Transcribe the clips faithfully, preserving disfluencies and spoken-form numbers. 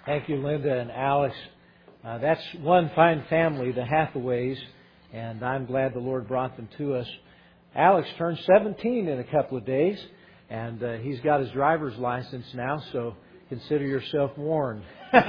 Thank you, Linda and Alex. Uh, that's one fine family, the Hathaways, and I'm glad the Lord brought them to us. Alex turned seventeen in a couple of days, and uh, he's got his driver's license now, so consider yourself warned. But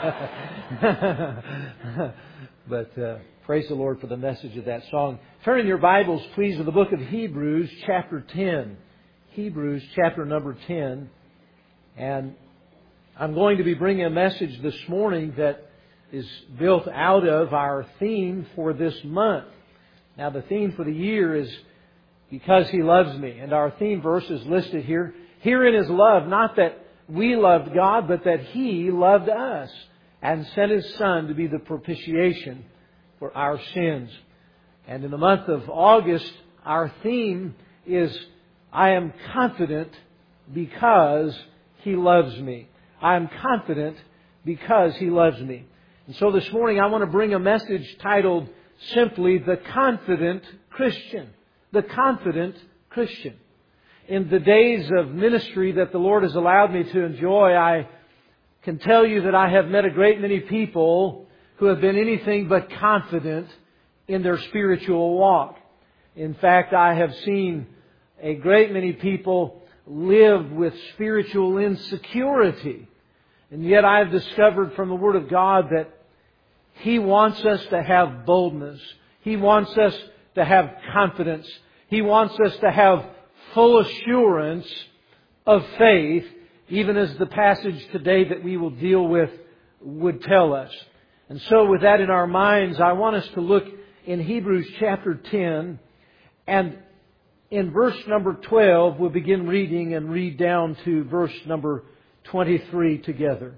uh, praise the Lord for the message of that song. Turn in your Bibles, please, to the book of Hebrews, chapter ten. Hebrews, chapter number ten. And I'm going to be bringing a message this morning that is built out of our theme for this month. Now, the theme for the year is Because He Loves Me. And our theme verse is listed here. Herein is love, not that we loved God, but that He loved us and sent His Son to be the propitiation for our sins. And in the month of August, our theme is I am confident because He loves me. I am confident because He loves me. And so this morning I want to bring a message titled simply The Confident Christian. The Confident Christian. In the days of ministry that the Lord has allowed me to enjoy, I can tell you that I have met a great many people who have been anything but confident in their spiritual walk. In fact, I have seen a great many people live with spiritual insecurity. And yet I've discovered from the Word of God that He wants us to have boldness. He wants us to have confidence. He wants us to have full assurance of faith, even as the passage today that we will deal with would tell us. And so with that in our minds, I want us to look in Hebrews chapter ten, and in verse number twelve, we'll begin reading and read down to verse number twenty-three together.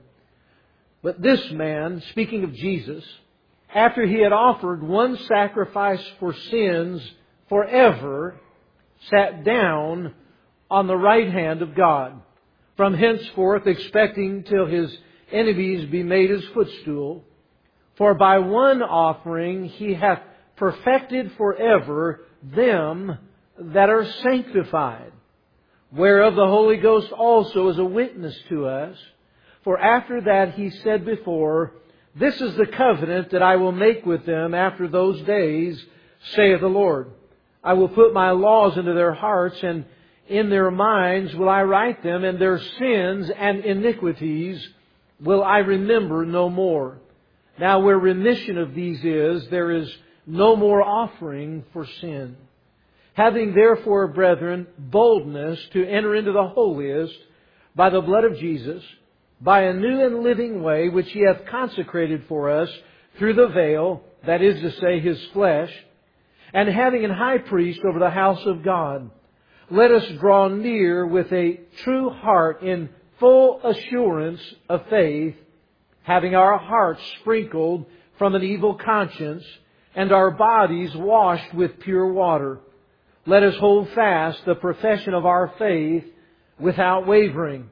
But this man, speaking of Jesus, after He had offered one sacrifice for sins forever, sat down on the right hand of God, from henceforth expecting till His enemies be made His footstool. For by one offering He hath perfected forever them that are sanctified, whereof the Holy Ghost also is a witness to us. For after that He said before, This is the covenant that I will make with them after those days, saith the Lord. I will put my laws into their hearts, and in their minds will I write them, and their sins and iniquities will I remember no more. Now where remission of these is, there is no more offering for sin. Having therefore, brethren, boldness to enter into the holiest by the blood of Jesus, by a new and living way which He hath consecrated for us through the veil, that is to say, His flesh, and having an high priest over the house of God, let us draw near with a true heart in full assurance of faith, having our hearts sprinkled from an evil conscience and our bodies washed with pure water. Let us hold fast the profession of our faith without wavering.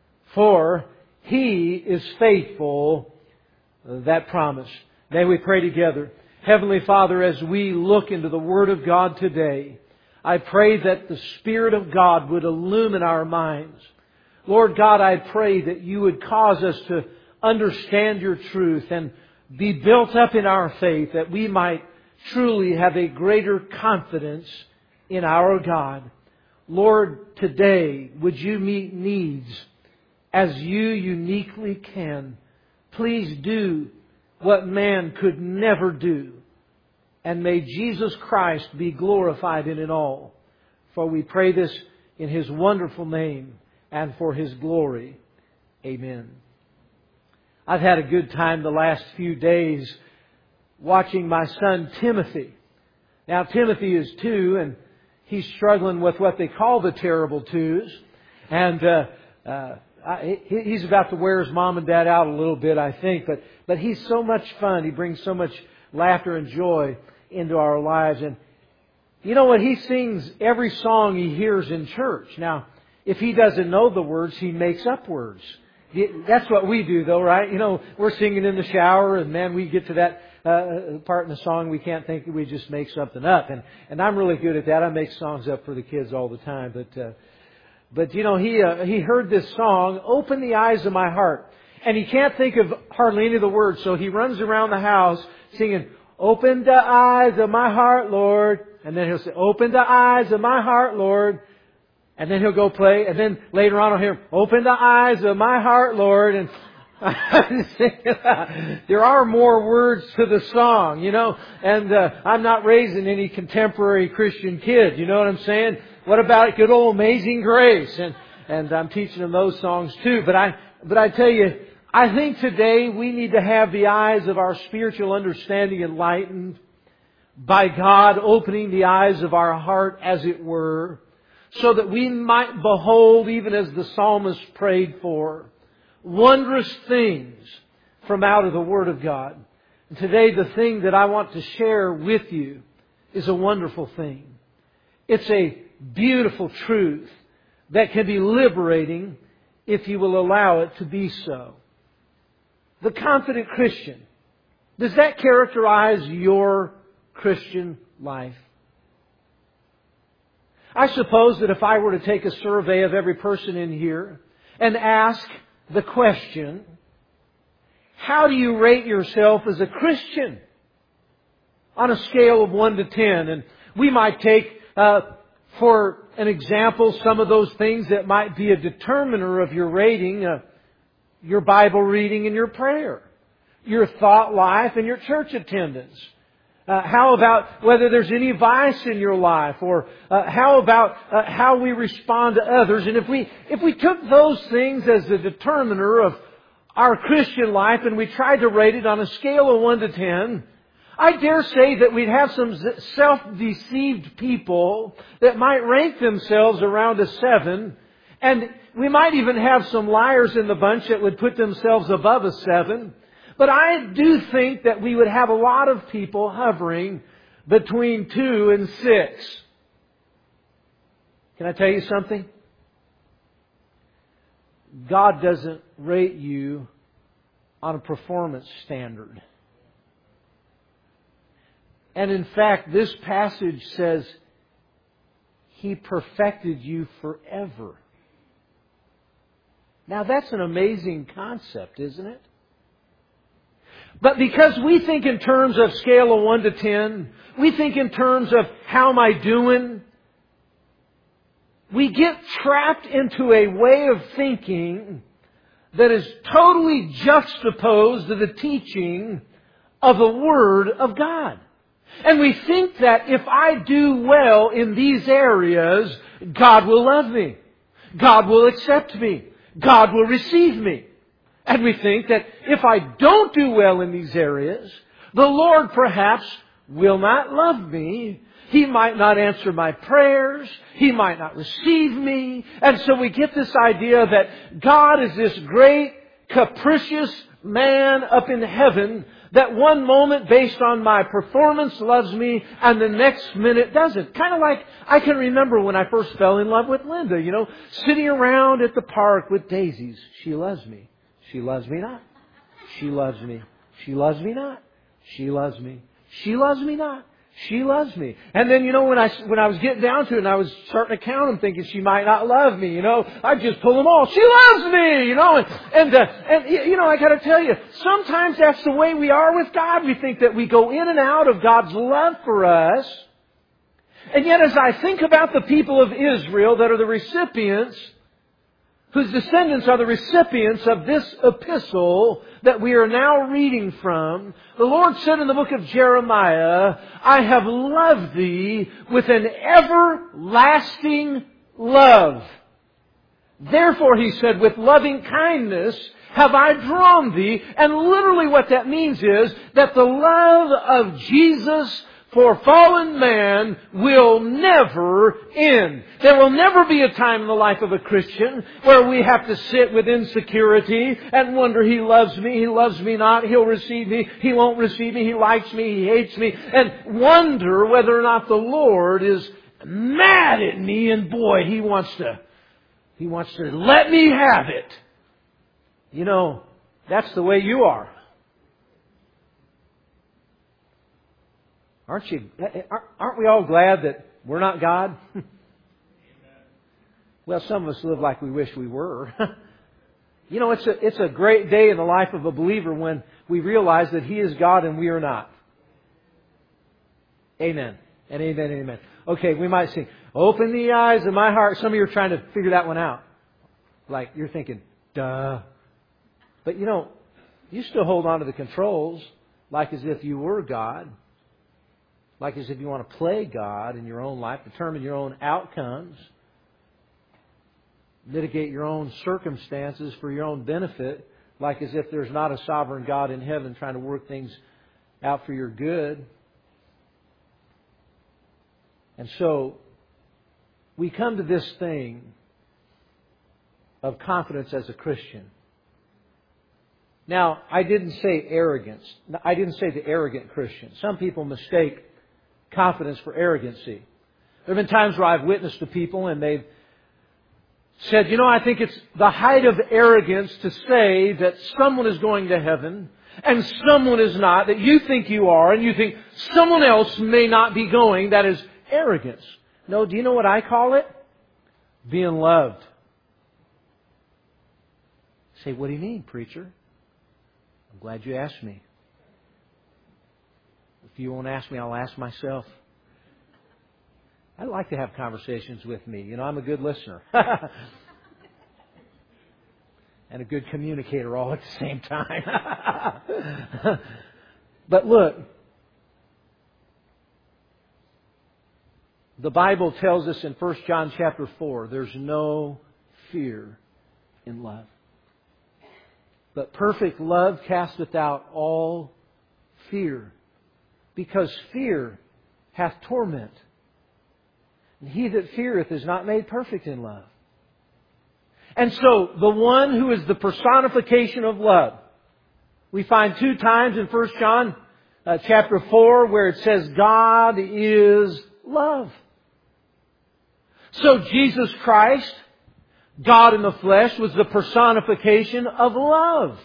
For He is faithful that promised. May we pray together. Heavenly Father, as we look into the Word of God today, I pray that the Spirit of God would illumine our minds. Lord God, I pray that You would cause us to understand Your truth and be built up in our faith, that we might truly have a greater confidence in our God. Lord, today, would You meet needs as You uniquely can. Please do what man could never do. And may Jesus Christ be glorified in it all. For we pray this in His wonderful name and for His glory. Amen. I've had a good time the last few days watching my son Timothy. Now Timothy is two, and he's struggling with what they call the terrible twos. And uh, uh, I, he's about to wear his mom and dad out a little bit, I think. But but he's so much fun. He brings so much laughter and joy into our lives. And you know what? He sings every song he hears in church. Now, if he doesn't know the words, he makes up words. That's what we do, though, right? You know, we're singing in the shower, and man, we get to that uh, part in the song we can't think, we just make something up. And and I'm really good at that. I make songs up for the kids all the time. But uh, but you know, he uh, he heard this song, "Open the Eyes of My Heart," And he can't think of hardly any of the words, so he runs around the house singing, "Open the eyes of my heart, Lord." And then he'll say, "Open the eyes of my heart, Lord." And then he'll go play. And then later on I'll hear him, "Open the eyes of my heart, Lord." And there are more words to the song, you know. And uh, I'm not raising any contemporary Christian kids, you know what I'm saying? What about good old Amazing Grace? And and I'm teaching them those songs too. But I but I tell you, I think today we need to have the eyes of our spiritual understanding enlightened by God opening the eyes of our heart, as it were, so that we might behold, even as the psalmist prayed for, wondrous things from out of the Word of God. And today the thing that I want to share with you is a wonderful thing. It's a beautiful truth that can be liberating if you will allow it to be so. The confident Christian. Does that characterize your Christian life? I suppose that if I were to take a survey of every person in here and ask the question, how do you rate yourself as a Christian? On a scale of one to ten. And we might take, uh, for an example, some of those things that might be a determiner of your rating, uh, your Bible reading and your prayer, your thought life and your church attendance. Uh, how about whether there's any vice in your life, or uh, how about uh, how we respond to others? And if we if we took those things as the determiner of our Christian life and we tried to rate it on a scale of one to ten, I dare say that we'd have some self-deceived people that might rank themselves around a seven, and we might even have some liars in the bunch that would put themselves above a seven. But I do think that we would have a lot of people hovering between two and six. Can I tell you something? God doesn't rate you on a performance standard. And in fact, this passage says He perfected you forever. Now that's an amazing concept, isn't it? But because we think in terms of scale of one to ten, we think in terms of how am I doing, we get trapped into a way of thinking that is totally juxtaposed to the teaching of the Word of God. And we think that if I do well in these areas, God will love me. God will accept me. God will receive me. And we think that if I don't do well in these areas, the Lord perhaps will not love me. He might not answer my prayers. He might not receive me. And so we get this idea that God is this great, capricious man up in heaven that one moment, based on my performance, loves me, and the next minute doesn't. Kind of like I can remember when I first fell in love with Linda, you know, sitting around at the park with daisies. She loves me. She loves me not. She loves me. She loves me not. She loves me. She loves me not. She loves me. And then, you know, when I, when I was getting down to it and I was starting to count them thinking she might not love me, you know, I'd just pull them all. She loves me, you know, and, and, uh, and you know, I got to tell you, sometimes that's the way we are with God. We think that we go in and out of God's love for us. And yet as I think about the people of Israel that are the recipients, whose descendants are the recipients of this epistle that we are now reading from, the Lord said in the book of Jeremiah, I have loved thee with an everlasting love. Therefore, He said, with loving kindness have I drawn thee. And literally what that means is that the love of Jesus for fallen man will never end. There will never be a time in the life of a Christian where we have to sit with insecurity and wonder, He loves me, He loves me not, He'll receive me, He won't receive me, He likes me, He hates me, and wonder whether or not the Lord is mad at me, and boy, He wants to, He wants to let me have it. You know, that's the way you are. Aren't you? Aren't we all glad that we're not God? Well, some of us live like we wish we were. You know, it's a, it's a great day in the life of a believer when we realize that He is God and we are not. Amen. And amen and amen. Okay, we might sing, open the eyes of my heart. Some of you are trying to figure that one out. Like, you're thinking, duh. But you know, you still hold on to the controls like as if you were God. Like as if you want to play God in your own life, determine your own outcomes, mitigate your own circumstances for your own benefit, like as if there's not a sovereign God in heaven trying to work things out for your good. And so, we come to this thing of confidence as a Christian. Now, I didn't say arrogance. I didn't say the arrogant Christian. Some people mistake confidence for arrogancy. There have been times where I've witnessed to people and they've said, you know, I think it's the height of arrogance to say that someone is going to heaven and someone is not, that you think you are and you think someone else may not be going. That is arrogance. No, do you know what I call it? Being loved. Say, what do you mean, preacher? I'm glad you asked me. If you won't ask me, I'll ask myself. I like to have conversations with me. You know, I'm a good listener. And a good communicator all at the same time. But look, the Bible tells us in First John chapter four, there's no fear in love. But perfect love casteth out all fear, because fear hath torment. And he that feareth is not made perfect in love. And so, the one who is the personification of love, we find two times in First John uh, chapter four where it says God is love. So Jesus Christ, God in the flesh, was the personification of love.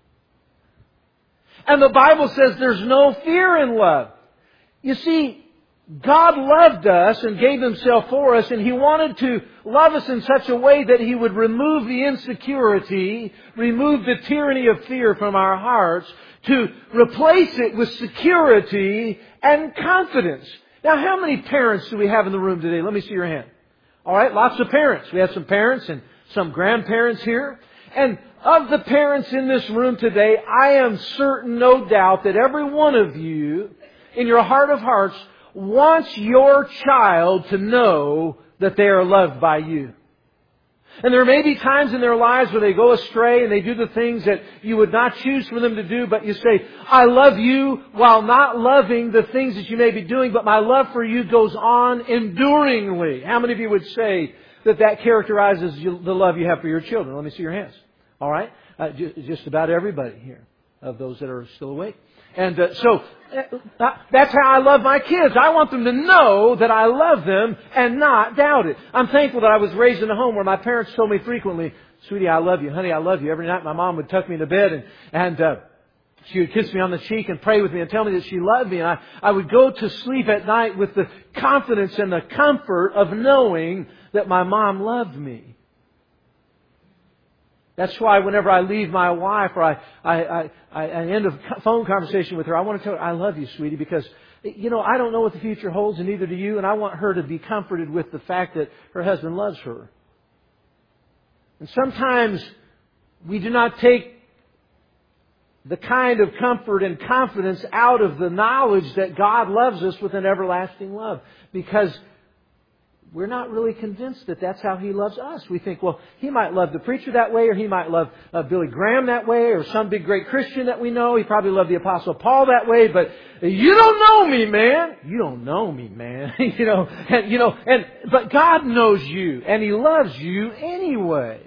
And the Bible says there's no fear in love. You see, God loved us and gave Himself for us, and He wanted to love us in such a way that He would remove the insecurity, remove the tyranny of fear from our hearts, to replace it with security and confidence. Now, how many parents do we have in the room today? Let me see your hand. All right, lots of parents. We have some parents and some grandparents here. And of the parents in this room today, I am certain, no doubt, that every one of you, in your heart of hearts, wants your child to know that they are loved by you. And there may be times in their lives where they go astray and they do the things that you would not choose for them to do, but you say, I love you, while not loving the things that you may be doing, but my love for you goes on enduringly. How many of you would say that that characterizes you, the love you have for your children? Let me see your hands. All right? Uh, just about everybody here, of those that are still awake. And uh, so, uh, that's how I love my kids. I want them to know that I love them and not doubt it. I'm thankful that I was raised in a home where my parents told me frequently, sweetie, I love you. Honey, I love you. Every night my mom would tuck me into bed and, and uh, she would kiss me on the cheek and pray with me and tell me that she loved me. And I, I would go to sleep at night with the confidence and the comfort of knowing that my mom loved me. That's why whenever I leave my wife or I, I, I, I end a phone conversation with her, I want to tell her, I love you, sweetie, because, you know, I don't know what the future holds and neither do you, and I want her to be comforted with the fact that her husband loves her. And sometimes we do not take the kind of comfort and confidence out of the knowledge that God loves us with an everlasting love, because we're not really convinced that that's how He loves us. We think, well, He might love the preacher that way, or He might love uh, Billy Graham that way, or some big great Christian that we know. He probably loved the Apostle Paul that way, but you don't know me, man. You don't know me, man. you know, and, you know, and but God knows you, and He loves you anyway.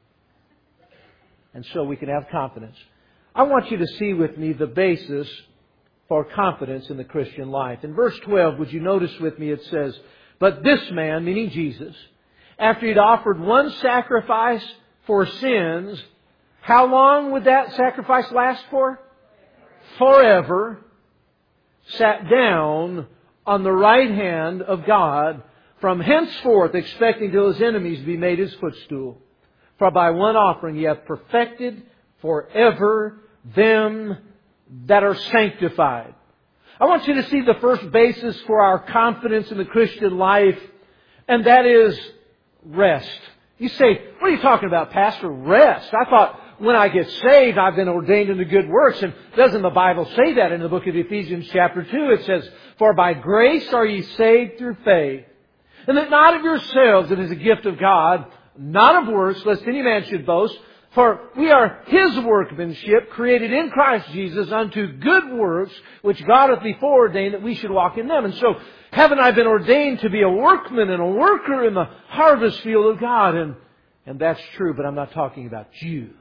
And so we can have confidence. I want you to see with me the basis for confidence in the Christian life. In verse twelve, would you notice with me, it says, but this man, meaning Jesus, after he'd offered one sacrifice for sins, how long would that sacrifice last for? Forever. Sat down on the right hand of God, from henceforth expecting till His enemies be made His footstool. For by one offering He hath perfected forever them that are sanctified. I want you to see the first basis for our confidence in the Christian life, and that is rest. You say, what are you talking about, Pastor? Rest. I thought when I get saved, I've been ordained into good works. And doesn't the Bible say that in the book of Ephesians chapter two? It says, for by grace are ye saved through faith, and that not of yourselves, it is a gift of God, not of works, lest any man should boast. For we are His workmanship, created in Christ Jesus unto good works, which God hath before ordained that we should walk in them. And so, haven't I been ordained to be a workman and a worker in the harvest field of God? And, and that's true, but I'm not talking about you.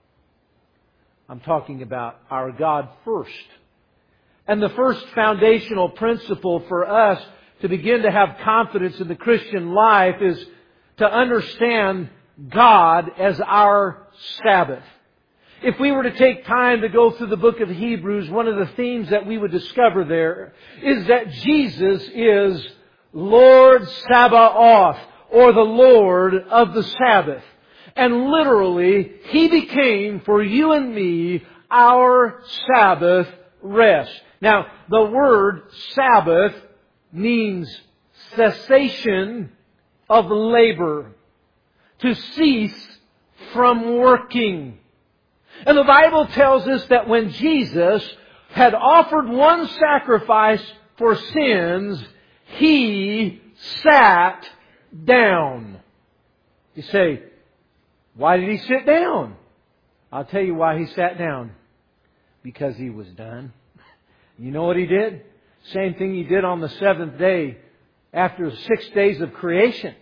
I'm talking about our God first. And the first foundational principle for us to begin to have confidence in the Christian life is to understand God as our Sabbath. If we were to take time to go through the book of Hebrews, one of the themes that we would discover there is that Jesus is Lord Sabaoth, or the Lord of the Sabbath. And literally, He became for you and me our Sabbath rest. Now, the word Sabbath means cessation of labor. To cease from working. And the Bible tells us that when Jesus had offered one sacrifice for sins, He sat down. You say, why did He sit down? I'll tell you why He sat down. Because He was done. You know what He did? Same thing He did on the seventh day after six days of creation.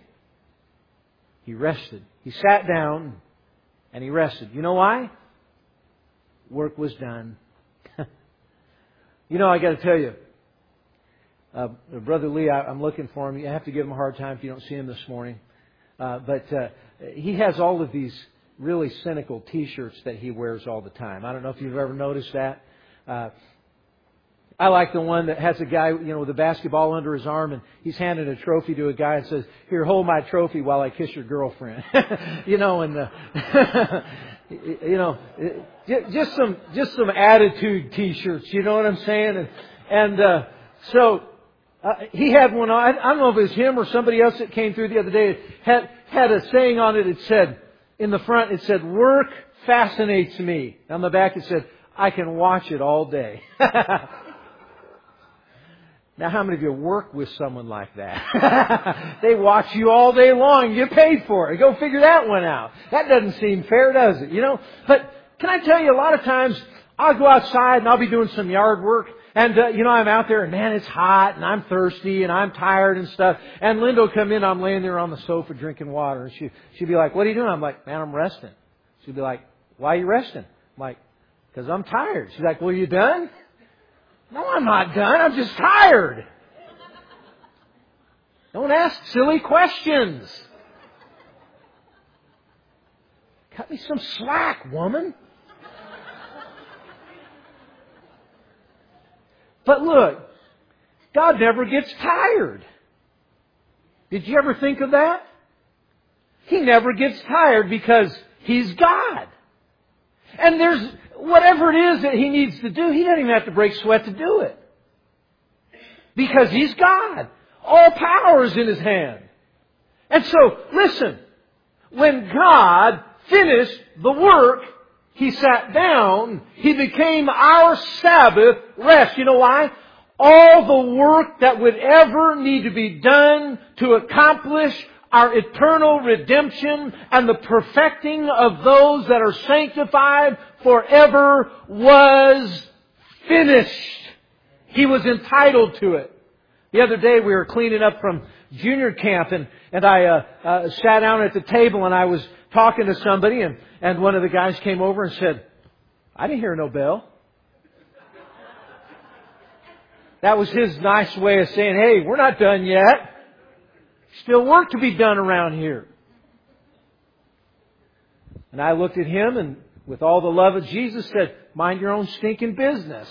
He rested. He sat down and He rested. You know why? Work was done. You know, I got to tell you, uh, Brother Lee, I, I'm looking for him. You have to give him a hard time if you don't see him this morning. Uh, but uh, he has all of these really cynical T-shirts that he wears all the time. I don't know if you've ever noticed that. Uh, I like the one that has a guy, you know, with a basketball under his arm, and he's handing a trophy to a guy and says, "Here, hold my trophy while I kiss your girlfriend." you know, and uh, you know, just some just some attitude T-shirts. You know what I'm saying? And and uh, so uh, he had one on. I don't know if it was him or somebody else that came through the other day. It had had a saying on it. It said in the front, it said, "Work fascinates me." On the back, it said, "I can watch it all day." Now, how many of you work with someone like that? They watch you all day long. You get paid for it. Go figure that one out. That doesn't seem fair, does it? You know? But can I tell you, a lot of times I'll go outside and I'll be doing some yard work. And, uh, you know, I'm out there and, man, it's hot and I'm thirsty and I'm tired and stuff. And Linda will come in. I'm laying there on the sofa drinking water. And she, she'll be like, "What are you doing?" I'm like, "Man, I'm resting." She'll be like, "Why are you resting?" I'm like, "Because I'm tired." She's like, "Well, you done?" "No, I'm not done. I'm just tired." Don't ask silly questions. Cut me some slack, woman. But look, God never gets tired. Did you ever think of that? He never gets tired because He's God. And there's whatever it is that He needs to do, He doesn't even have to break sweat to do it. Because He's God. All power is in His hand. And so, listen, when God finished the work, He sat down, He became our Sabbath rest. You know why? All the work that would ever need to be done to accomplish our eternal redemption and the perfecting of those that are sanctified forever was finished. He was entitled to it. The other day we were cleaning up from junior camp and, and I uh, uh, sat down at the table and I was talking to somebody and, and one of the guys came over and said, "I didn't hear no bell." That was his nice way of saying, "Hey, we're not done yet. Still work to be done around here." And I looked at him and with all the love of Jesus said, "Mind your own stinking business."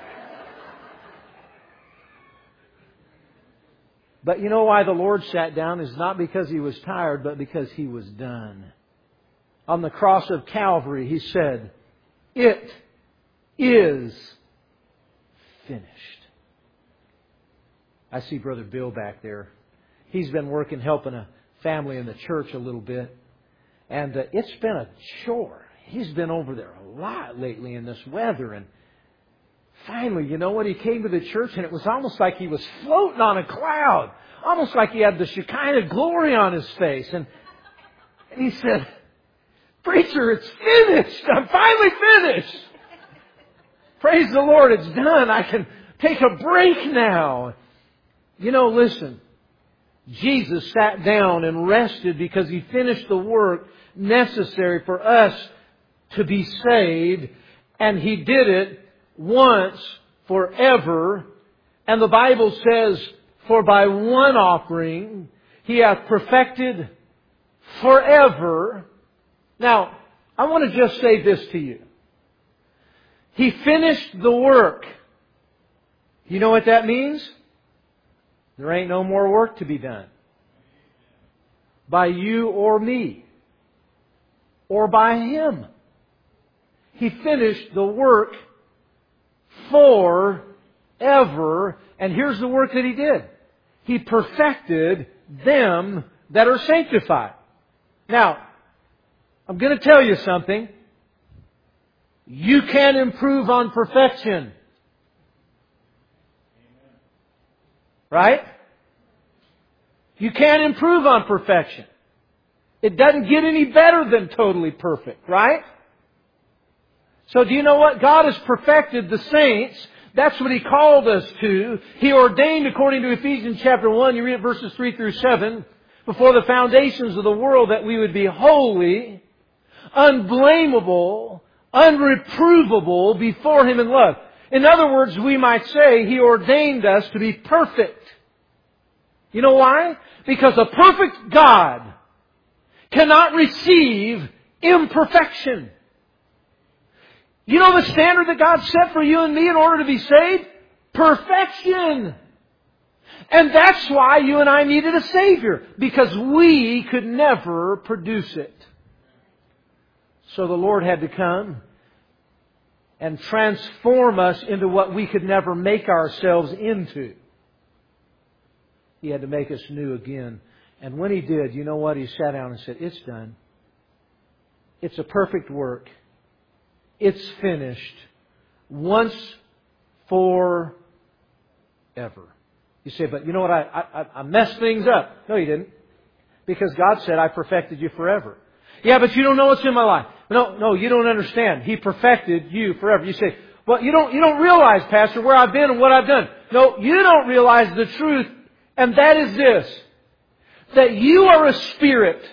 But you know why the Lord sat down is not because He was tired, but because He was done. on the cross of Calvary, He said, "It is finished." I see Brother Bill back there. He's been working, helping a family in the church a little bit. And uh, it's been a chore. He's been over there a lot lately in this weather. And finally, you know what? He came to the church and it was almost like he was floating on a cloud. Almost like he had the Shekinah glory on his face. And he said, "Preacher, it's finished. I'm finally finished. Praise the Lord, it's done. I can take a break now." You know, listen. Jesus sat down and rested because He finished the work necessary for us to be saved. And He did it once, forever. And the Bible says, "For by one offering He hath perfected forever." Now, I want to just say this to you. He finished the work. You know what that means? There ain't no more work to be done. By you or me. Or by Him. He finished the work forever. And here's the work that He did. He perfected them that are sanctified. Now, I'm going to tell you something. You can improve on perfection. Right? You can't improve on perfection. It doesn't get any better than totally perfect, right? So do you know what? God has perfected the saints. That's what He called us to. He ordained, according to Ephesians chapter one, you read verses three through seven, before the foundations of the world, that we would be holy, unblameable, unreprovable before Him in love. In other words, we might say He ordained us to be perfect. You know why? Because a perfect God cannot receive imperfection. You know the standard that God set for you and me in order to be saved? Perfection. And that's why you and I needed a Savior. Because we could never produce it. So the Lord had to come and transform us into what we could never make ourselves into. He had to make us new again. And when He did, you know what? He sat down and said, "It's done. It's a perfect work. It's finished. Once for ever." You say, "But you know what? I, I, I messed things up." No, you didn't. Because God said, "I perfected you forever." Yeah, but you don't know what's in my life. No, no, you don't understand. He perfected you forever. You say, "Well, you don't, you don't realize, Pastor, where I've been and what I've done." No, you don't realize the truth. And that is this. That you are a spirit.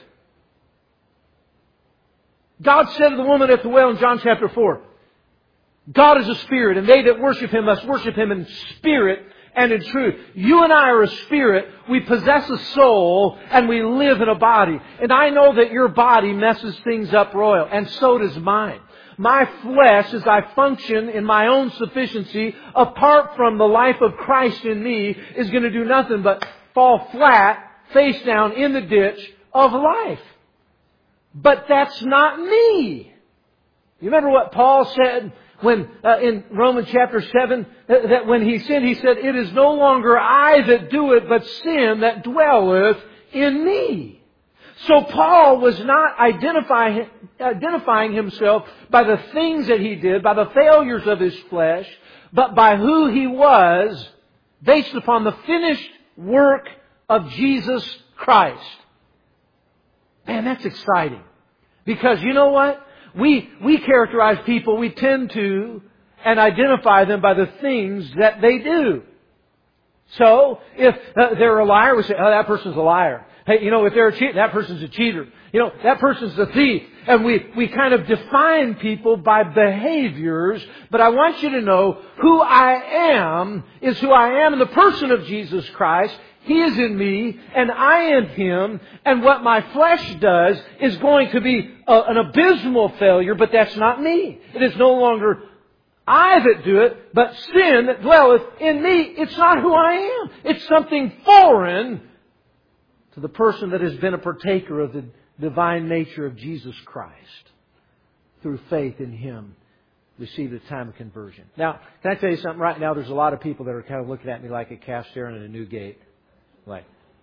God said to the woman at the well in John chapter four, God is a spirit, and they that worship Him must worship Him in spirit and in truth. You and I are a spirit. We possess a soul, and we live in a body. And I know that your body messes things up royal, and so does mine. My flesh, as I function in my own sufficiency, apart from the life of Christ in me, is going to do nothing but fall flat, face down in the ditch of life. But that's not me. You remember what Paul said when uh, in Romans chapter seven, that, that when he sinned, he said, "It is no longer I that do it, but sin that dwelleth in me." So Paul was not identifying, identifying himself by the things that he did, by the failures of his flesh, but by who he was based upon the finished work of Jesus Christ. Man, that's exciting. Because you know what? We, we characterize people, we tend to, and identify them by the things that they do. So, if uh, they're a liar, we say, "Oh, that person's a liar." Hey, you know, if they're a cheater, that person's a cheater. You know, that person's a thief. And we, we kind of define people by behaviors. But I want you to know who I am is who I am in the person of Jesus Christ. He is in me and I in Him. And what my flesh does is going to be a, an abysmal failure, but that's not me. It is no longer I that do it, but sin that dwelleth in me. It's not who I am. It's something foreign to the person that has been a partaker of the divine nature of Jesus Christ through faith in Him received at the time of conversion. Now, can I tell you something? Right now, there's a lot of people that are kind of looking at me like a calf staring at a new gate. Like,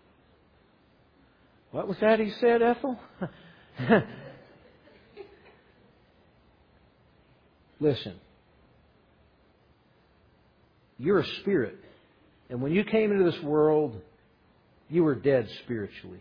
what was that he said, Ethel? Listen. You're a spirit. And when you came into this world, you were dead spiritually.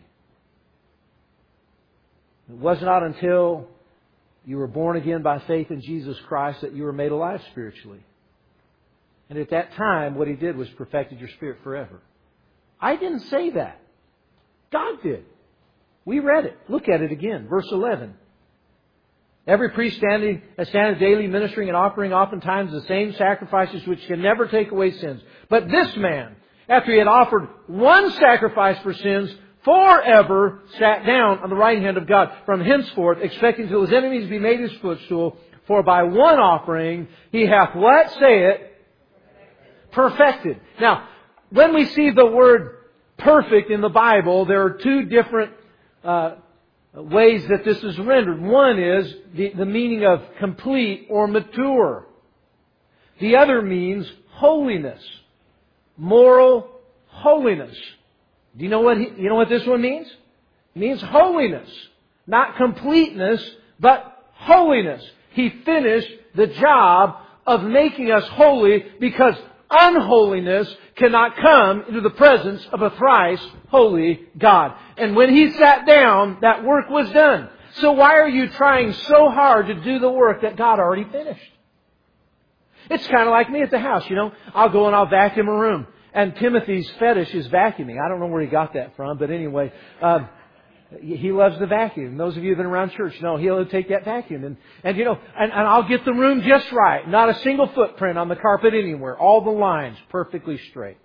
It was not until you were born again by faith in Jesus Christ that you were made alive spiritually. And at that time, what He did was perfected your spirit forever. I didn't say that. God did. We read it. Look at it again. Verse eleven. Every priest standing, standing daily ministering and offering oftentimes the same sacrifices which can never take away sins. But this man, after he had offered one sacrifice for sins, forever sat down on the right hand of God, from henceforth, expecting till His enemies be made His footstool. For by one offering He hath what? Say it. Perfected. Now, when we see the word perfect in the Bible, there are two different uh, ways that this is rendered. One is the, the meaning of complete or mature. The other means holiness. Moral holiness. Do you know what he, you know what this one means? It means holiness. Not completeness, but holiness. He finished the job of making us holy, because unholiness cannot come into the presence of a thrice holy God. And when He sat down, that work was done. So why are you trying so hard to do the work that God already finished? It's kind of like me at the house, you know. I'll go and I'll vacuum a room. And Timothy's fetish is vacuuming. I don't know where he got that from, but anyway, um, he loves the vacuum. Those of you that have been around church know he'll take that vacuum. And, and you know, and, and I'll get the room just right. Not a single footprint on the carpet anywhere. All the lines perfectly straight.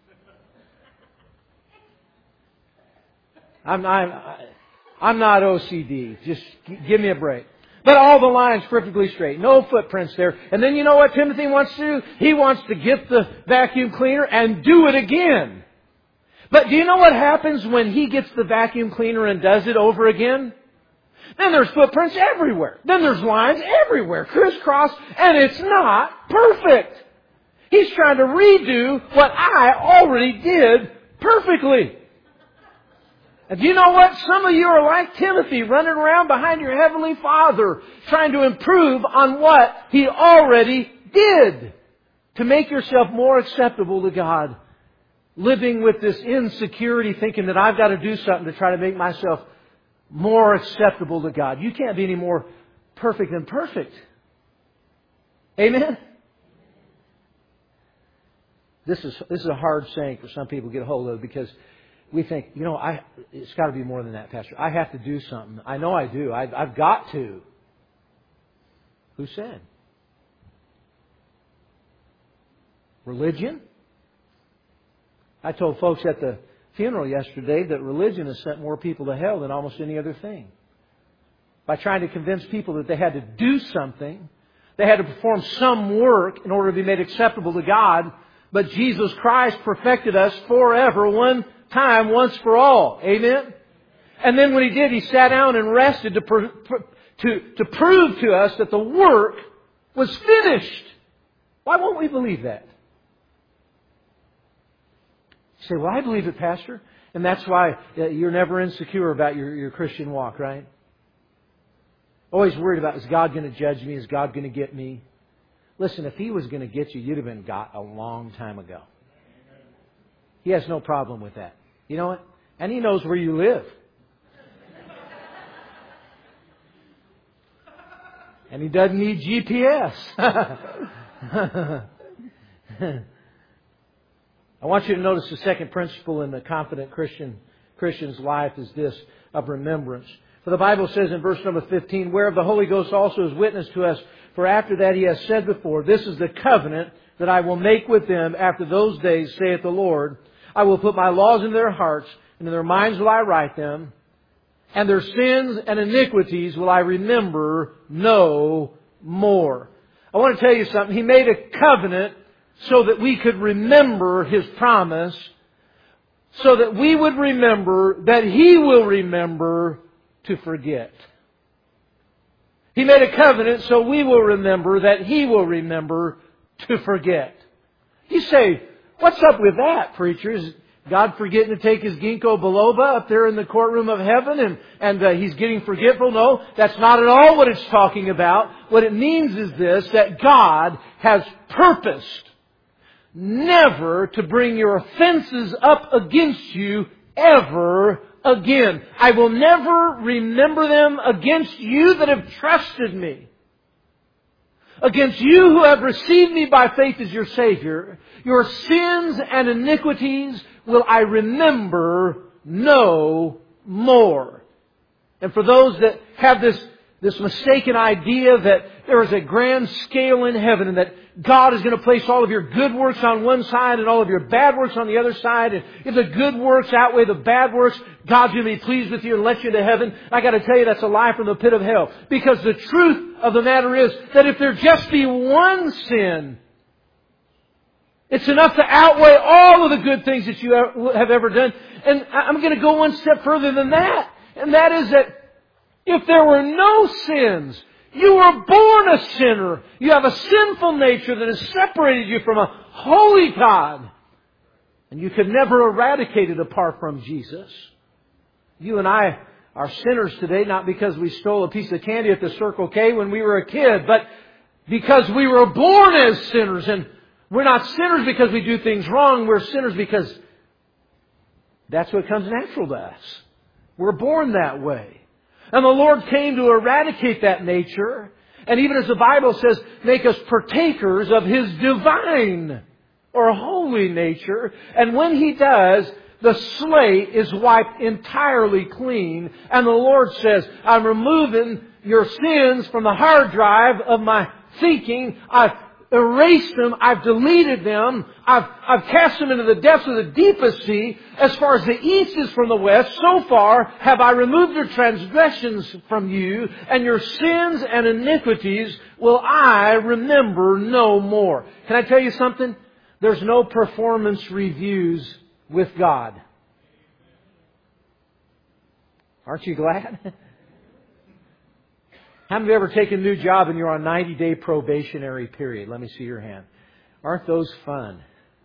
I'm, I'm, I'm not O C D. Just give me a break. But all the lines perfectly straight. No footprints there. And then you know what Timothy wants to do? He wants to get the vacuum cleaner and do it again. But do you know what happens when he gets the vacuum cleaner and does it over again? Then there's footprints everywhere. Then there's lines everywhere, crisscross, and it's not perfect. He's trying to redo what I already did perfectly. And do you know what? Some of you are like Timothy, running around behind your Heavenly Father, trying to improve on what He already did to make yourself more acceptable to God. Living with this insecurity, thinking that I've got to do something to try to make myself more acceptable to God. You can't be any more perfect than perfect. Amen? This is, this is a hard saying for some people to get a hold of, because we think, you know, I it's got to be more than that, Pastor. I have to do something. I know I do. I, I've got to. Who said? Religion? I told folks at the funeral yesterday that religion has sent more people to hell than almost any other thing. By trying to convince people that they had to do something, they had to perform some work in order to be made acceptable to God. But Jesus Christ perfected us forever, one time, once for all. Amen? And then when He did, He sat down and rested to, pr- to, to prove to us that the work was finished. Why won't we believe that? You say, well, I believe it, Pastor. And that's why you're never insecure about your, your Christian walk, right? Always worried about, is God going to judge me? Is God going to get me? Listen, if He was going to get you, you'd have been got a long time ago. He has no problem with that. You know what? And He knows where you live. And He doesn't need G P S. I want you to notice the second principle in the confident Christian Christian's life is this, of remembrance. For the Bible says in verse number fifteen, whereof the Holy Ghost also is witness to us, for after that He has said before, this is the covenant that I will make with them after those days, saith the Lord. I will put my laws in their hearts, and in their minds will I write them, and their sins and iniquities will I remember no more. I want to tell you something. He made a covenant so that we could remember His promise, so that we would remember that He will remember to forget. He made a covenant so we will remember that He will remember to forget. You say, what's up with that, preacher? Is God forgetting to take His ginkgo biloba up there in the courtroom of heaven and, and uh, He's getting forgetful? No, that's not at all what it's talking about. What it means is this, that God has purposed never to bring your offenses up against you ever again. I will never remember them against you that have trusted me. Against you who have received me by faith as your Savior. Your sins and iniquities will I remember no more. And for those that have this, this mistaken idea that there is a grand scale in heaven and that God is going to place all of your good works on one side and all of your bad works on the other side. And if the good works outweigh the bad works, God's going to be pleased with you and let you to heaven. I got to tell you, that's a lie from the pit of hell. Because the truth of the matter is that if there just be one sin, it's enough to outweigh all of the good things that you have ever done. And I'm going to go one step further than that. And that is that if there were no sins, you were born a sinner. You have a sinful nature that has separated you from a holy God. And you could never eradicate it apart from Jesus. You and I are sinners today, not because we stole a piece of candy at the Circle K when we were a kid, but because we were born as sinners. And we're not sinners because we do things wrong. We're sinners because that's what comes natural to us. We're born that way. And the Lord came to eradicate that nature. And even as the Bible says, make us partakers of His divine or holy nature. And when He does, the slate is wiped entirely clean. And the Lord says, I'm removing your sins from the hard drive of my thinking. I've erased them. I've deleted them. I've, I've cast them into the depths of the deepest sea. As far as the east is from the west, so far have I removed your transgressions from you, and your sins and iniquities will I remember no more. Can I tell you something? There's no performance reviews with God. Aren't you glad? How many of you ever taken a new job and you're on a ninety-day probationary period? Let me see your hand. Aren't those fun?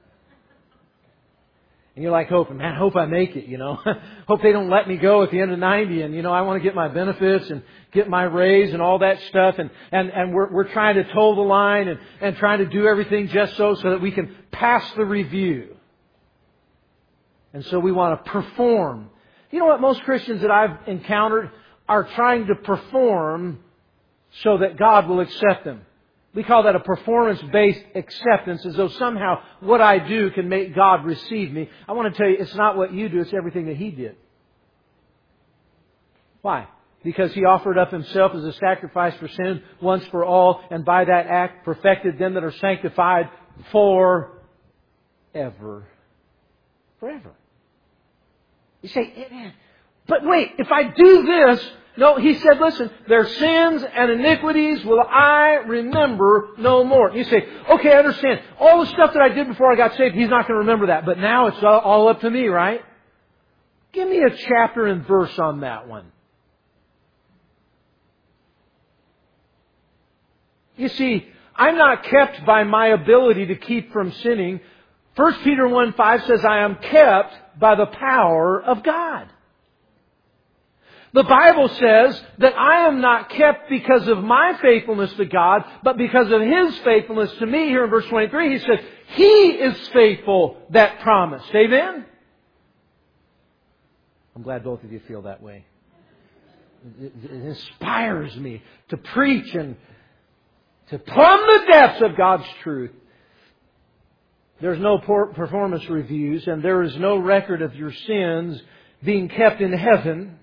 And you're like hoping, man, I hope I make it, you know. Hope they don't let me go at the end of ninety. And, you know, I want to get my benefits and get my raise and all that stuff. And, and, and we're, we're trying to toe the line and, and trying to do everything just so, so that we can pass the review. And so we want to perform. You know what? Most Christians that I've encountered are trying to perform so that God will accept them. We call that a performance-based acceptance, as though somehow what I do can make God receive me. I want to tell you, it's not what you do, it's everything that He did. Why? Because He offered up Himself as a sacrifice for sin once for all, and by that act perfected them that are sanctified forever. Forever. You say, man, but wait, if I do this... No, He said, listen, their sins and iniquities will I remember no more. You say, okay, I understand. All the stuff that I did before I got saved, He's not going to remember that. But now it's all up to me, right? Give me a chapter and verse on that one. You see, I'm not kept by my ability to keep from sinning. First Peter one five says, I am kept by the power of God. The Bible says that I am not kept because of my faithfulness to God, but because of His faithfulness to me. Here in verse twenty-three, He says, He is faithful that promised. Amen? I'm glad both of you feel that way. It inspires me to preach and to plumb the depths of God's truth. There's no performance reviews, and there is no record of your sins being kept in heaven.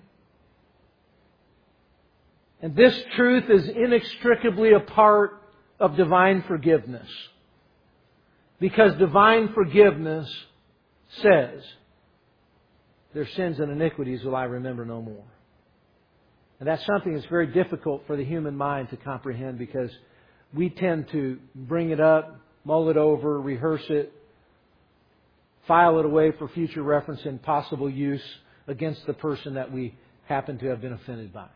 And this truth is inextricably a part of divine forgiveness. Because divine forgiveness says, their sins and iniquities will I remember no more. And that's something that's very difficult for the human mind to comprehend, because we tend to bring it up, mull it over, rehearse it, file it away for future reference and possible use against the person that we happen to have been offended by.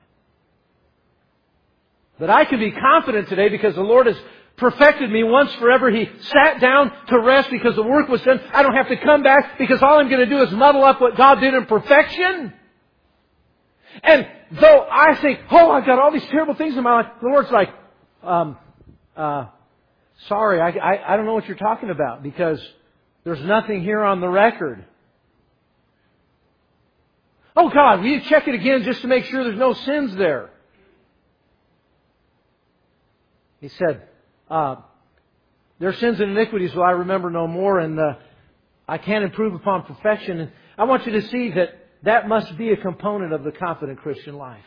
But I can be confident today because the Lord has perfected me once forever. He sat down to rest because the work was done. I don't have to come back because all I'm going to do is muddle up what God did in perfection. And though I think, oh, I've got all these terrible things in my life, the Lord's like, um, uh, sorry, I, I, I don't know what you're talking about because there's nothing here on the record. Oh God, will you check it again just to make sure there's no sins there? He said, uh, their sins and iniquities will I remember no more, and uh, I can't improve upon perfection. And I want you to see that that must be a component of the confident Christian life.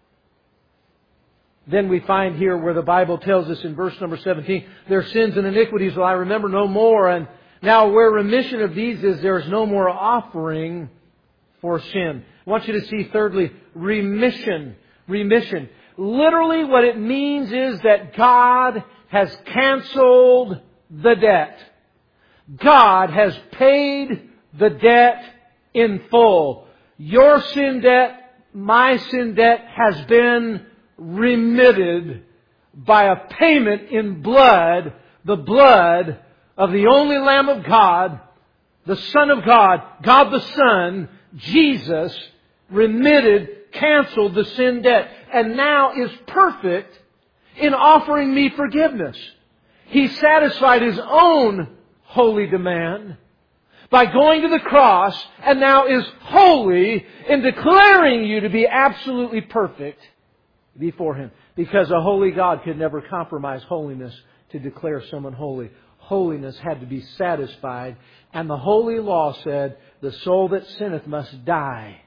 Then we find here where the Bible tells us in verse number seventeen, their sins and iniquities will I remember no more. And now where remission of these is, there is no more offering for sin. I want you to see thirdly, remission. Remission. Literally what it means is that God has canceled the debt. God has paid the debt in full. Your sin debt, my sin debt has been remitted by a payment in blood, the blood of the only Lamb of God, the Son of God, God the Son, Jesus, remitted, canceled the sin debt, and now is perfect in offering me forgiveness. He satisfied His own holy demand by going to the cross, and now is holy in declaring you to be absolutely perfect before Him. Because a holy God could never compromise holiness to declare someone holy. Holiness had to be satisfied, and the holy law said, the soul that sinneth must die.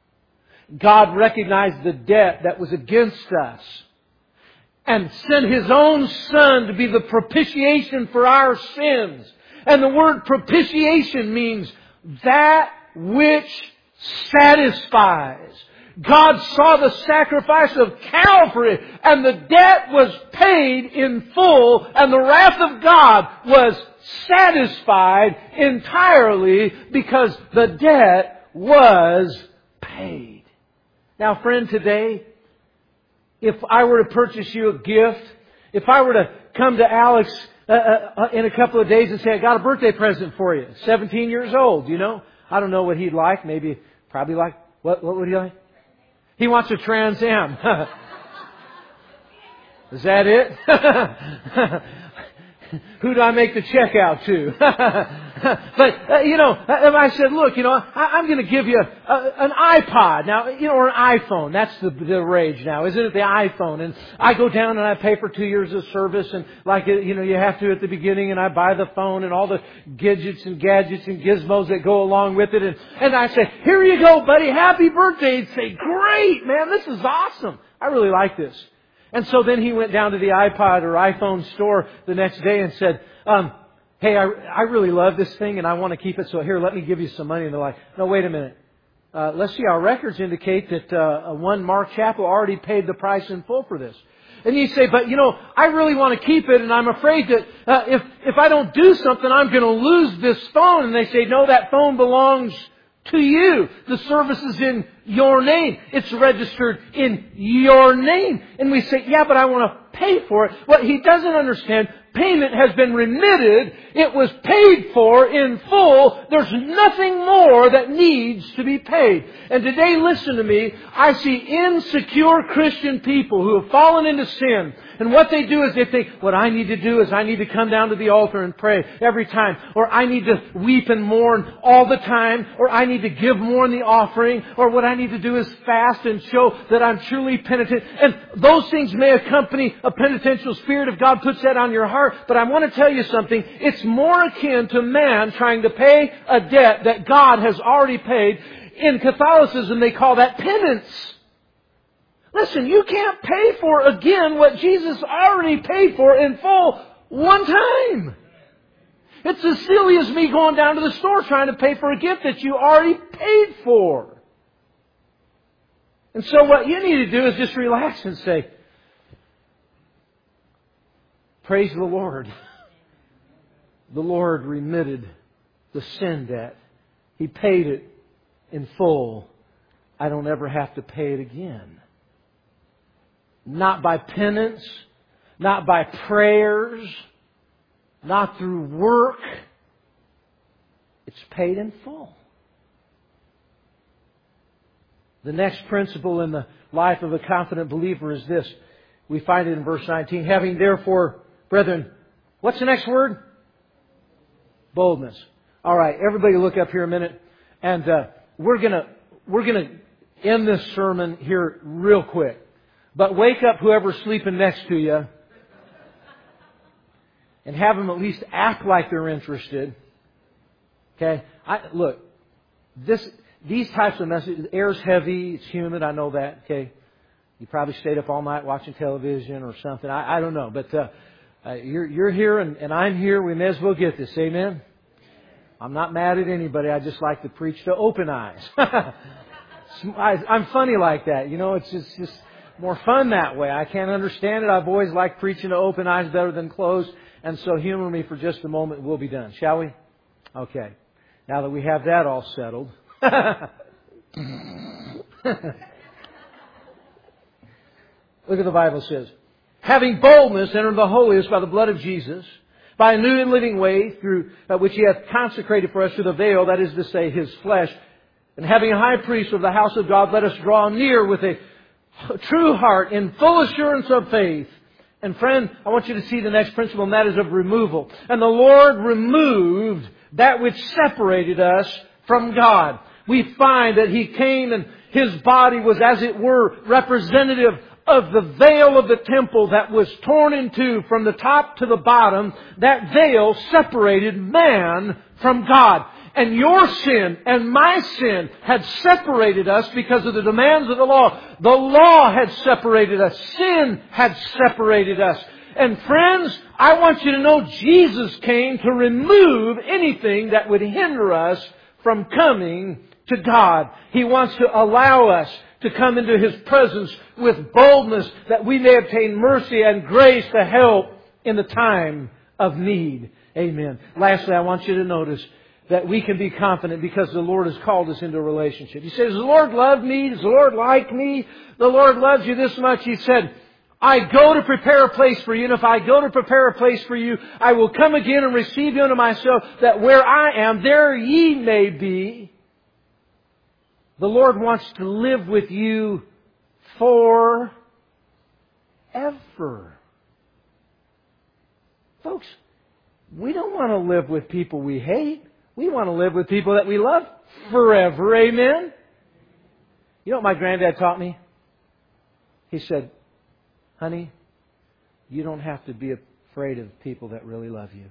God recognized the debt that was against us and sent His own Son to be the propitiation for our sins. And the word propitiation means that which satisfies. God saw the sacrifice of Calvary, and the debt was paid in full, and the wrath of God was satisfied entirely because the debt was paid. Now, friend, today, if I were to purchase you a gift, if I were to come to Alex uh, uh, in a couple of days and say, I got a birthday present for you, seventeen years old, you know, I don't know what he'd like. Maybe, probably like, what, what would he like? He wants a Trans Am. Is that it? Who do I make the check out to? But, uh, you know, I said, look, you know, I, I'm going to give you a, an iPod now, you know, or an iPhone. That's the, the rage now, isn't it? The iPhone. And I go down and I pay for two years of service, and like, you know, you have to at the beginning, and I buy the phone and all the gadgets and gadgets and gizmos that go along with it. And, and I say, here you go, buddy. Happy birthday. He'd say, great, man. This is awesome. I really like this. And so then he went down to the iPod or iPhone store the next day and said, um, hey, I, I really love this thing and I want to keep it. So here, let me give you some money. And they're like, no, wait a minute. Uh, let's see, our records indicate that uh, one Mark Chappell already paid the price in full for this. And you say, but you know, I really want to keep it, and I'm afraid that uh, if if I don't do something, I'm going to lose this phone. And they say, no, that phone belongs to you. The service is in your name. It's registered in your name. And we say, yeah, but I want to pay for it. What he doesn't understand, payment has been remitted. It was paid for in full. There's nothing more that needs to be paid. And today, listen to me, I see insecure Christian people who have fallen into sin. And what they do is they think, what I need to do is I need to come down to the altar and pray every time. Or I need to weep and mourn all the time. Or I need to give more in the offering. Or what I need to do is fast and show that I'm truly penitent. And those things may accompany a penitential spirit if God puts that on your heart. But I want to tell you something. It's more akin to man trying to pay a debt that God has already paid. In Catholicism, they call that penance. Listen, you can't pay for again what Jesus already paid for in full one time. It's as silly as me going down to the store trying to pay for a gift that you already paid for. And so what you need to do is just relax and say, praise the Lord. The Lord remitted the sin debt. He paid it in full. I don't ever have to pay it again. Not by penance, not by prayers, not through work. It's paid in full. The next principle in the life of a confident believer is this. We find it in verse nineteen. Having therefore, brethren, what's the next word? Boldness. All right, everybody look up here a minute. And uh, we're going to we're gonna end this sermon here real quick. But wake up whoever's sleeping next to you and have them at least act like they're interested. Okay? I, look, this these types of messages, the air's heavy, it's humid, I know that. Okay? You probably stayed up all night watching television or something. I, I don't know. But uh, uh, you're, you're here and, and I'm here. We may as well get this. Amen? I'm not mad at anybody. I just like to preach to open eyes. I, I'm funny like that. You know, it's just... It's just more fun that way. I can't understand it. I've always liked preaching to open eyes better than closed. And so humor me for just a moment. We'll be done. Shall we? Okay. Now that we have that all settled. Look at the Bible says. Having boldness enter the holiest by the blood of Jesus, by a new and living way through uh, which He hath consecrated for us through the veil, that is to say, His flesh. And having a high priest of the house of God, let us draw near with a true heart in full assurance of faith. And friend, I want you to see the next principle, and that is of removal. And the Lord removed that which separated us from God. We find that He came and His body was, as it were, representative of the veil of the temple that was torn in two from the top to the bottom. That veil separated man from God. And your sin and my sin had separated us because of the demands of the law. The law had separated us. Sin had separated us. And friends, I want you to know Jesus came to remove anything that would hinder us from coming to God. He wants to allow us to come into His presence with boldness that we may obtain mercy and grace to help in the time of need. Amen. Lastly, I want you to notice that we can be confident because the Lord has called us into a relationship. He says, does the Lord love me? Does the Lord like me? The Lord loves you this much. He said, I go to prepare a place for you. And if I go to prepare a place for you, I will come again and receive you unto myself, that where I am, there ye may be. The Lord wants to live with you forever. Folks, we don't want to live with people we hate. We want to live with people that we love forever. Amen? You know what my granddad taught me? He said, honey, you don't have to be afraid of people that really love you.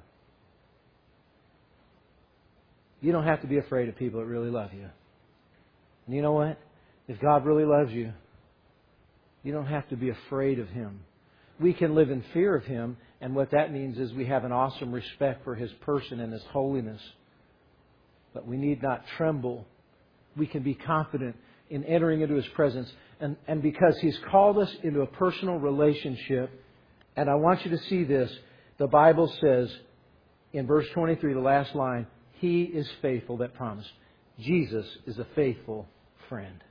You don't have to be afraid of people that really love you. And you know what? If God really loves you, you don't have to be afraid of Him. We can live in fear of Him, and what that means is we have an awesome respect for His person and His holiness. But we need not tremble. We can be confident in entering into His presence. And, and because He's called us into a personal relationship, and I want you to see this, the Bible says in verse twenty-three, the last line, He is faithful that promised. Jesus is a faithful friend.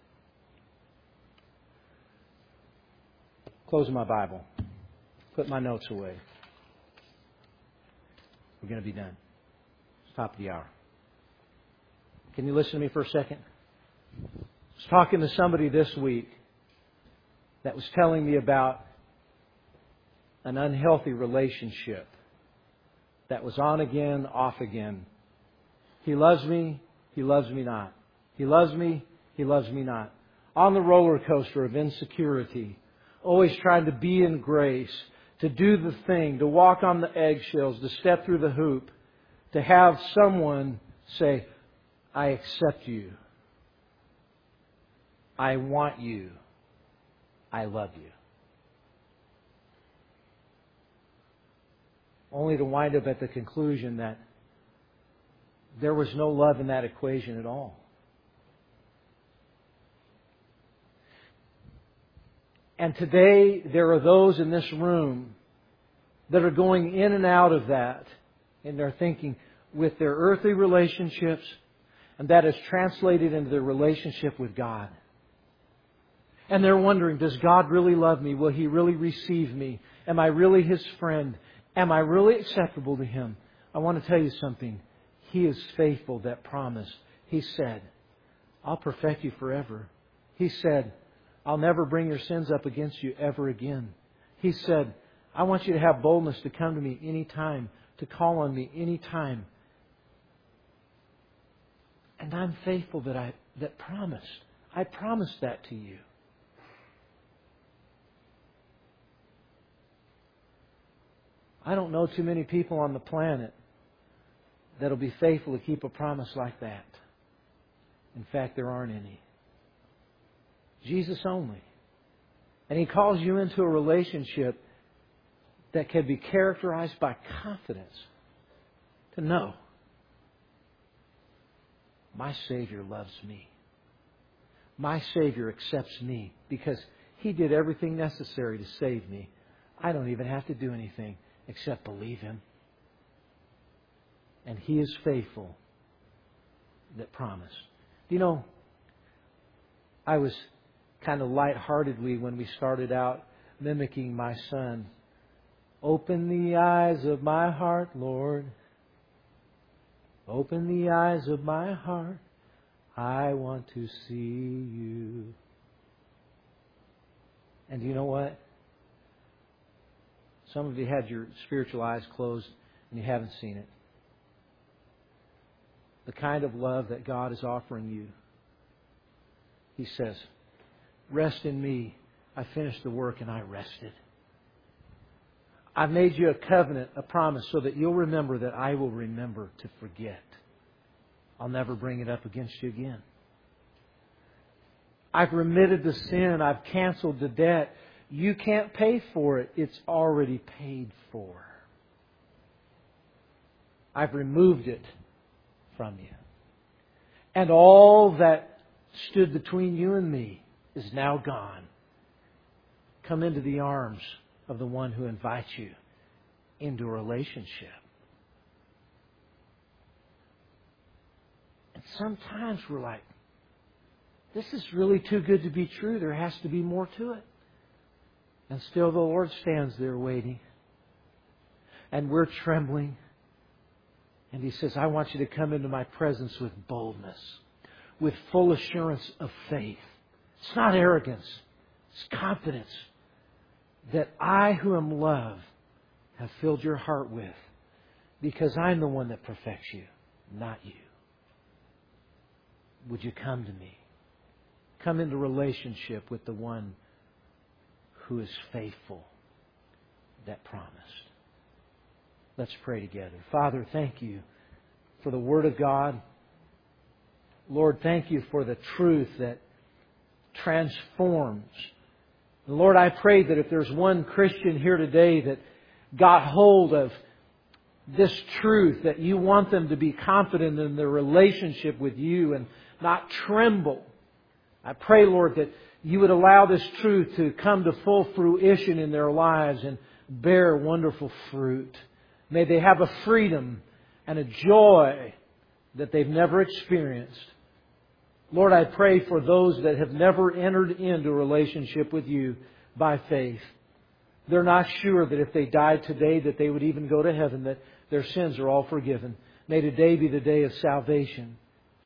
Closing my Bible. Put my notes away. We're going to be done. It's top of the hour. Can you listen to me for a second? I was talking to somebody this week that was telling me about an unhealthy relationship that was on again, off again. He loves me, he loves me not. He loves me, he loves me not. On the roller coaster of insecurity, always trying to be in grace, to do the thing, to walk on the eggshells, to step through the hoop, to have someone say, I accept you. I want you. I love you. Only to wind up at the conclusion that there was no love in that equation at all. And today there are those in this room that are going in and out of that in their thinking with their earthly relationships, and that is translated into their relationship with God. And they're wondering, does God really love me? Will He really receive me? Am I really His friend? Am I really acceptable to Him? I want to tell you something. He is faithful that promised. He said, I'll perfect you forever. He said, I'll never bring your sins up against you ever again. He said, I want you to have boldness to come to me anytime, to call on me anytime. And I'm faithful that I that promised. I promised that to you. I don't know too many people on the planet that'll be faithful to keep a promise like that. In fact, there aren't any. Jesus only. And He calls you into a relationship that can be characterized by confidence. To know, my Savior loves me. My Savior accepts me because He did everything necessary to save me. I don't even have to do anything except believe Him. And He is faithful that promised. You know, I was kind of lightheartedly when we started out mimicking my son. Open the eyes of my heart, Lord. Open the eyes of my heart. I want to see you. And you know what? Some of you had your spiritual eyes closed and you haven't seen it. The kind of love that God is offering you. He says, rest in me. I finished the work and I rested. I've made you a covenant, a promise, so that you'll remember that I will remember to forget. I'll never bring it up against you again. I've remitted the sin. I've canceled the debt. You can't pay for it. It's already paid for. I've removed it from you. And all that stood between you and me is now gone. Come into the arms of the one who invites you into a relationship. And sometimes we're like, this is really too good to be true. There has to be more to it. And still the Lord stands there waiting. And we're trembling. And He says, I want you to come into my presence with boldness, with full assurance of faith. It's not arrogance. It's confidence that I, who am love, have filled your heart with, because I'm the one that perfects you, not you. Would you come to me? Come into relationship with the one who is faithful that promised. Let's pray together. Father, thank you for the Word of God. Lord, thank you for the truth that transforms. And Lord, I pray that if there's one Christian here today that got hold of this truth, that you want them to be confident in their relationship with you and not tremble. I pray, Lord, that you would allow this truth to come to full fruition in their lives and bear wonderful fruit. May they have a freedom and a joy that they've never experienced. Lord, I pray for those that have never entered into a relationship with you by faith. They're not sure that if they died today that they would even go to heaven, that their sins are all forgiven. May today be the day of salvation.